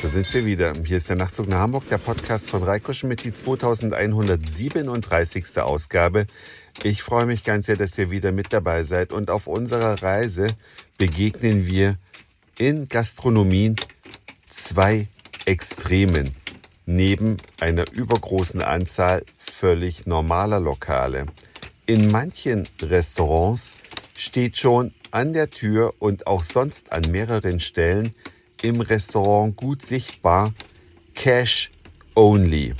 sind wir wieder. Hier ist der Nachtzug nach Hamburg, der Podcast von Reiko Schmidt, die 2137. Ausgabe. Ich freue mich ganz sehr, dass ihr wieder mit dabei seid. Und auf unserer Reise begegnen wir in Gastronomien zwei Extremen, neben einer übergroßen Anzahl völlig normaler Lokale. In manchen Restaurants steht schon an der Tür und auch sonst an mehreren Stellen im Restaurant gut sichtbar Cash Only.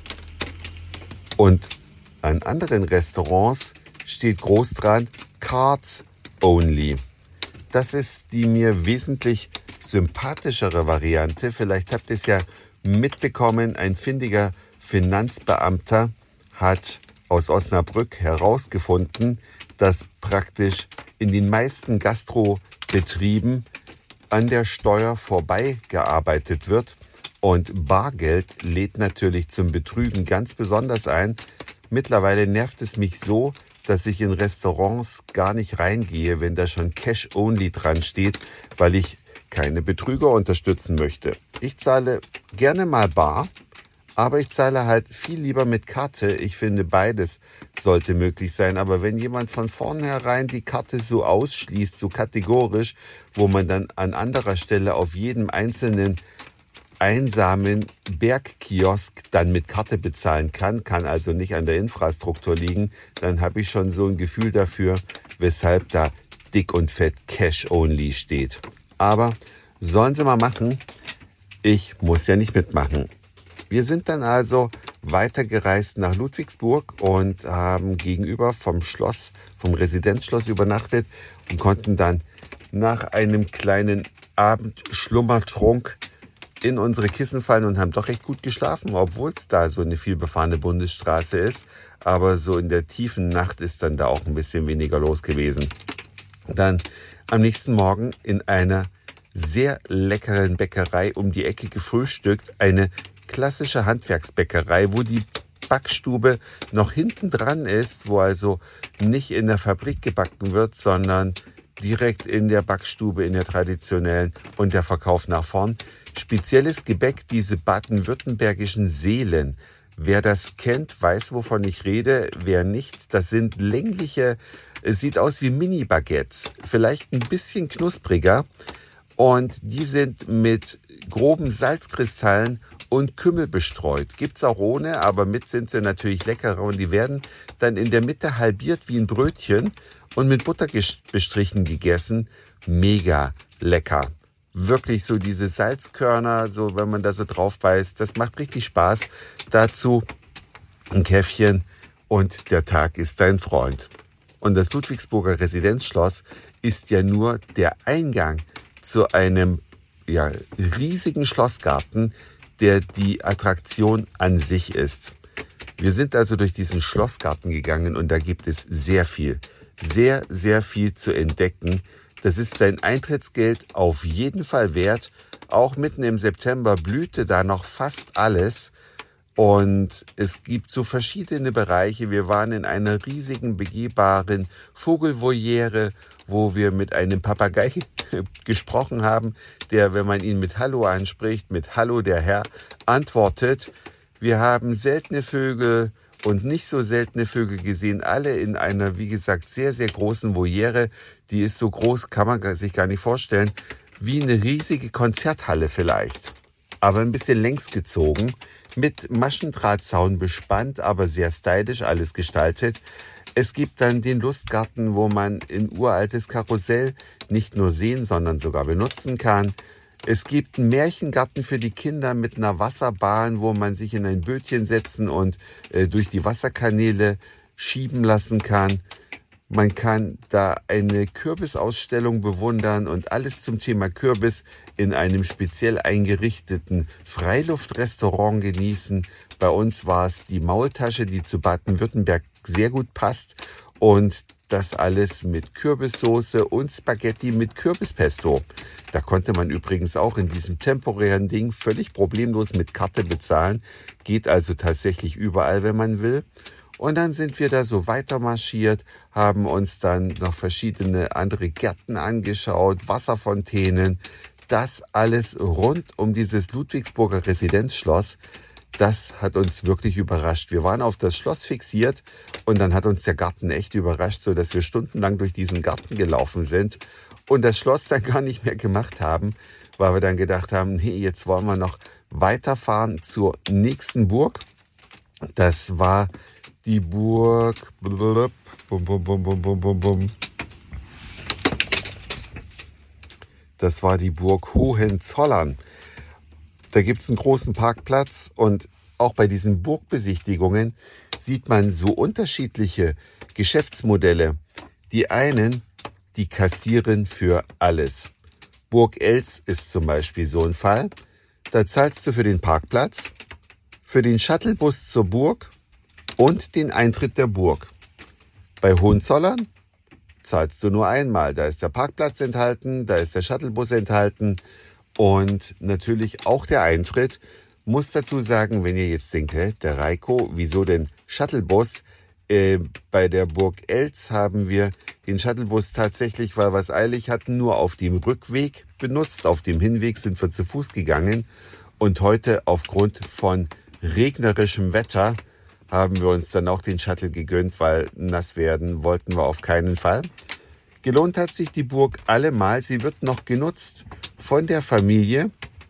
Und an anderen Restaurants steht groß dran Cards Only. Das ist die mir wesentlich sympathischere Variante. Vielleicht habt ihr es ja mitbekommen, ein findiger Finanzbeamter hat aus Osnabrück herausgefunden, dass praktisch in den meisten Gastrobetrieben an der Steuer vorbei gearbeitet wird. Und Bargeld lädt natürlich zum Betrügen ganz besonders ein. Mittlerweile nervt es mich so, dass ich in Restaurants gar nicht reingehe, wenn da schon Cash Only dran steht, weil ich keine Betrüger unterstützen möchte. Ich zahle gerne mal bar, aber ich zahle halt viel lieber mit Karte. Ich finde, beides sollte möglich sein. Aber wenn jemand von vornherein die Karte so ausschließt, so kategorisch, wo man dann an anderer Stelle auf jedem einzelnen einsamen Bergkiosk dann mit Karte bezahlen kann also nicht an der Infrastruktur liegen, dann habe ich schon so ein Gefühl dafür, weshalb da dick und fett Cash Only steht. Aber sollen sie mal machen, ich muss ja nicht mitmachen. Wir sind dann also weitergereist nach Ludwigsburg und haben gegenüber vom Residenzschloss übernachtet und konnten dann nach einem kleinen Abendschlummertrunk in unsere Kissen fallen und haben doch recht gut geschlafen, obwohl es da so eine vielbefahrene Bundesstraße ist. Aber so in der tiefen Nacht ist dann da auch ein bisschen weniger los gewesen. Dann am nächsten Morgen in einer sehr leckeren Bäckerei um die Ecke gefrühstückt. Eine klassische Handwerksbäckerei, wo die Backstube noch hinten dran ist, wo also nicht in der Fabrik gebacken wird, sondern direkt in der Backstube, in der traditionellen, und der Verkauf nach vorn. Spezielles Gebäck, diese baden-württembergischen Seelen. Wer das kennt, weiß, wovon ich rede. Wer nicht, das sind längliche, es sieht aus wie Mini-Baguettes, vielleicht ein bisschen knuspriger. Und die sind mit groben Salzkristallen und Kümmel bestreut. Gibt's auch ohne, aber mit sind sie natürlich leckerer. Und die werden dann in der Mitte halbiert wie ein Brötchen und mit Butter bestrichen gegessen. Mega lecker. Wirklich so diese Salzkörner, so wenn man da so drauf beißt, das macht richtig Spaß. Dazu ein Käffchen und der Tag ist dein Freund. Und das Ludwigsburger Residenzschloss ist ja nur der Eingang zu einem riesigen Schlossgarten, der die Attraktion an sich ist. Wir sind also durch diesen Schlossgarten gegangen und da gibt es sehr viel zu entdecken. Das ist sein Eintrittsgeld auf jeden Fall wert. Auch mitten im September blühte da noch fast alles. Und es gibt so verschiedene Bereiche. Wir waren in einer riesigen, begehbaren Vogelvoliere, wo wir mit einem Papagei gesprochen haben, der, wenn man ihn mit Hallo anspricht, mit Hallo der Herr, antwortet. Wir haben seltene Vögel und nicht so seltene Vögel gesehen, alle in einer, wie gesagt, sehr, sehr großen Voliere. Die ist so groß, kann man sich gar nicht vorstellen, wie eine riesige Konzerthalle vielleicht. Aber ein bisschen längs gezogen, mit Maschendrahtzaun bespannt, aber sehr stylisch alles gestaltet. Es gibt dann den Lustgarten, wo man ein uraltes Karussell nicht nur sehen, sondern sogar benutzen kann. Es gibt einen Märchengarten für die Kinder mit einer Wasserbahn, wo man sich in ein Bötchen setzen und durch die Wasserkanäle schieben lassen kann. Man kann da eine Kürbisausstellung bewundern und alles zum Thema Kürbis in einem speziell eingerichteten Freiluftrestaurant genießen. Bei uns war es die Maultasche, die zu Baden-Württemberg sehr gut passt, und das alles mit Kürbissoße und Spaghetti mit Kürbispesto. Da konnte man übrigens auch in diesem temporären Ding völlig problemlos mit Karte bezahlen. Geht also tatsächlich überall, wenn man will. Und dann sind wir da so weiter marschiert, haben uns dann noch verschiedene andere Gärten angeschaut, Wasserfontänen. das alles rund um dieses Ludwigsburger Residenzschloss, das hat uns wirklich überrascht. Wir waren auf das Schloss fixiert und dann hat uns der Garten echt überrascht, so dass wir stundenlang durch diesen Garten gelaufen sind und das Schloss dann gar nicht mehr gemacht haben, weil wir dann gedacht haben, nee, jetzt wollen wir noch weiterfahren zur nächsten Burg. Das war die Burg. Das war die Burg Hohenzollern. Da gibt es einen großen Parkplatz und auch bei diesen Burgbesichtigungen sieht man so unterschiedliche Geschäftsmodelle. Die einen, die kassieren für alles. Burg Eltz ist zum Beispiel so ein Fall. Da zahlst du für den Parkplatz, für den Shuttlebus zur Burg und den Eintritt der Burg. Bei Hohenzollern zahlst du nur einmal. Da ist der Parkplatz enthalten, da ist der Shuttlebus enthalten und natürlich auch der Eintritt. Muss dazu sagen, wenn ihr jetzt denkt, der Reiko, wieso denn Shuttlebus? Bei der Burg Eltz haben wir den Shuttlebus tatsächlich, weil wir es eilig hatten, nur auf dem Rückweg benutzt. Auf dem Hinweg sind wir zu Fuß gegangen. Und heute aufgrund von regnerischem Wetter haben wir uns dann auch den Shuttle gegönnt, weil nass werden wollten wir auf keinen Fall. Gelohnt hat sich die Burg allemal. Sie wird noch genutzt von der Familie,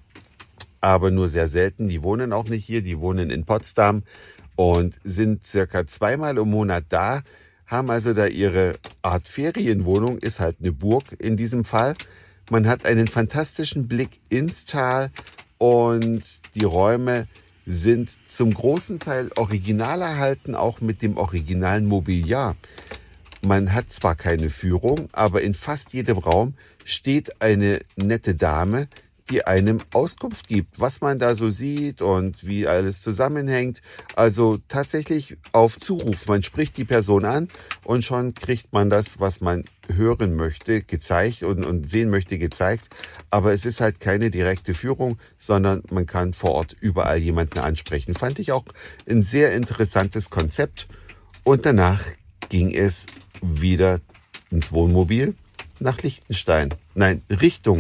aber nur sehr selten. Die wohnen auch nicht hier, die wohnen in Potsdam und sind circa zweimal im Monat da, haben also da ihre Art Ferienwohnung, ist halt eine Burg in diesem Fall. Man hat einen fantastischen Blick ins Tal und die Räume sind zum großen Teil original erhalten, auch mit dem originalen Mobiliar. Man hat zwar keine Führung, aber in fast jedem Raum steht eine nette Dame, die einem Auskunft gibt, was man da so sieht und wie alles zusammenhängt. Also tatsächlich auf Zuruf. Man spricht die Person an und schon kriegt man das, was man hören möchte, gezeigt und sehen möchte, gezeigt. Aber es ist halt keine direkte Führung, sondern man kann vor Ort überall jemanden ansprechen. Fand ich auch ein sehr interessantes Konzept. Und danach ging es wieder ins Wohnmobil nach Liechtenstein. Nein, Richtung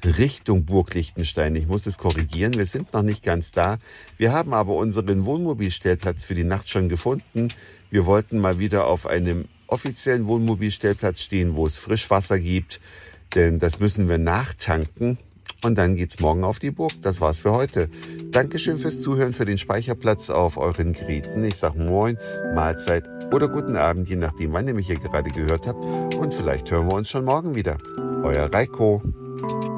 Burg Liechtenstein. Ich muss es korrigieren, wir sind noch nicht ganz da. Wir haben aber unseren Wohnmobilstellplatz für die Nacht schon gefunden. Wir wollten mal wieder auf einem offiziellen Wohnmobilstellplatz stehen, wo es Frischwasser gibt, denn das müssen wir nachtanken. Und dann geht's morgen auf die Burg. Das war's für heute. Dankeschön fürs Zuhören, für den Speicherplatz auf euren Geräten. Ich sag Moin, Mahlzeit oder guten Abend, je nachdem, wann ihr mich hier gerade gehört habt. Und vielleicht hören wir uns schon morgen wieder. Euer Reiko.